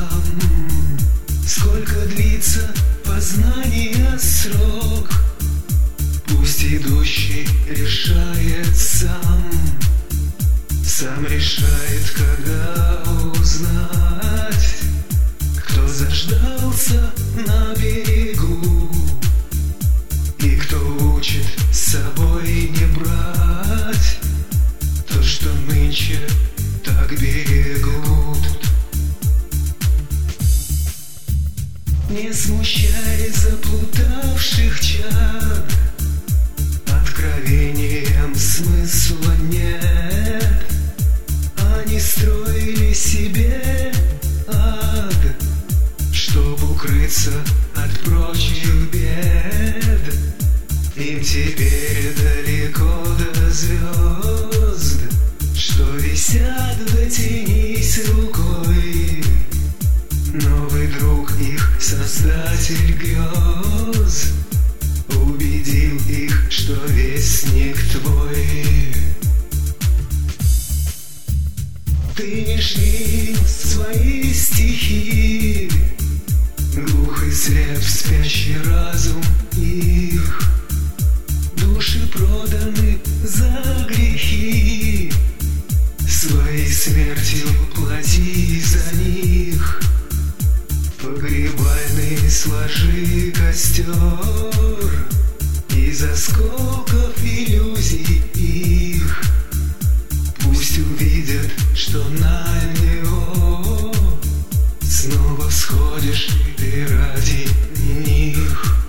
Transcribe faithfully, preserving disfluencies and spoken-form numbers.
сам. Сколько длится познание срок, пусть идущий решает сам. Сам решает, когда узнать, кто заждался на берегу, и кто учит с собой не брать то, что нынче так берегут. Не смущай заплутавших чад, откровением смысла нет. Они строили себе ад, чтоб укрыться от прочих бед. Им теперь далеко до звезд, что висят дотянись рукой. Новый друг их, создатель грез, убедил их, что весь снег твой. Ты не шли свои стихи, глух и слеп спящий разум их. Души проданы за грехи, своей смертью плати за них. Погребальный сложи костер из осколков иллюзий их. Пусть увидят, что на него снова сходишь ты ради них.